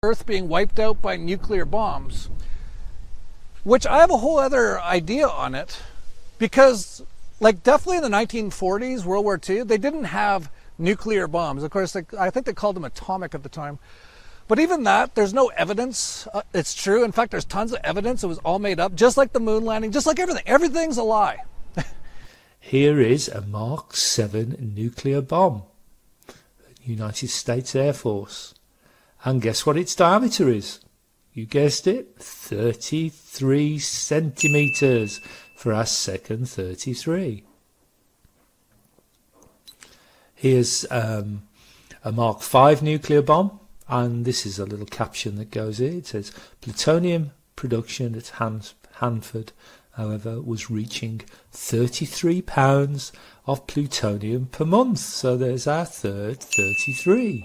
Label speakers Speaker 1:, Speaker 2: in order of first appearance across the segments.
Speaker 1: Earth being wiped out by nuclear bombs, which I have a whole other idea on it, because like definitely in the 1940s, World War II, they didn't have nuclear bombs. Of course, I think they called them atomic at the time. But even that, there's no evidence it's true. In fact, there's tons of evidence it was all made up, just like the moon landing, just like everything. Everything's a lie.
Speaker 2: Here is a Mark 7 nuclear bomb, United States Air Force. And guess what its diameter is? You guessed it, 33 centimetres for our second 33. Here's a Mark 5 nuclear bomb, and this is a little caption that goes here. It says, plutonium production at Hanford, however, was reaching 33 pounds of plutonium per month. So there's our third 33.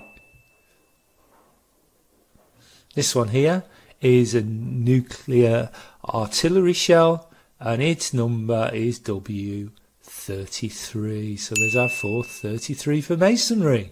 Speaker 2: This one here is a nuclear artillery shell, and its number is W33. So there's our fourth 33 for masonry.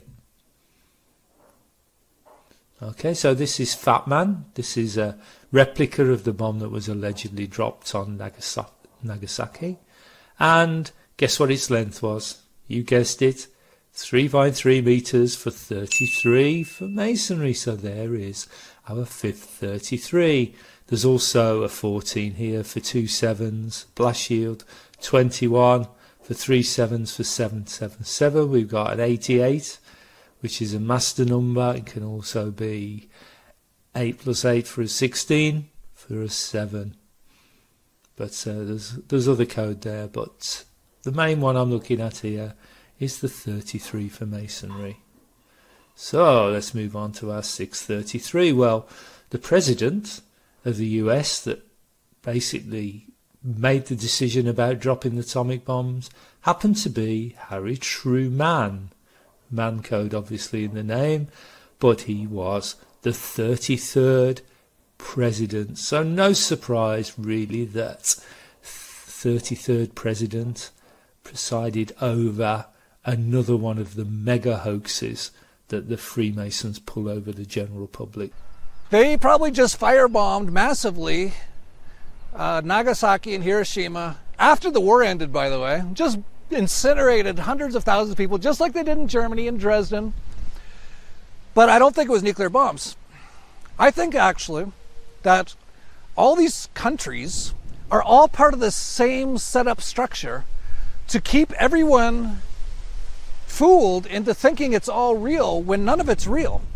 Speaker 2: Okay, so this is Fat Man. This is a replica of the bomb that was allegedly dropped on Nagasaki. And guess what its length was? You guessed it. 3.3 metres for 33 for masonry. So there is our fifth 33. There's also a 14 here for 2 sevens, blast shield, 21 for 3 sevens for 777. We've got an 88, which is a master number. It can also be 8 plus 8 for a 16 for a 7. But there's other code there, but the main one I'm looking at here is the 33 for masonry. So let's move on to our 633. Well, the president of the US that basically made the decision about dropping the atomic bombs happened to be Harry Truman. Man code obviously in the name, but he was the 33rd president. So no surprise really that 33rd president presided over another one of the mega hoaxes that the Freemasons pull over the general public.
Speaker 1: They probably just firebombed massively Nagasaki and Hiroshima after the war ended, by the way. Just incinerated hundreds of thousands of people, just like they did in Germany and Dresden. But I don't think it was nuclear bombs. I think actually that all these countries are all part of the same setup structure to keep everyone fooled into thinking it's all real when none of it's real.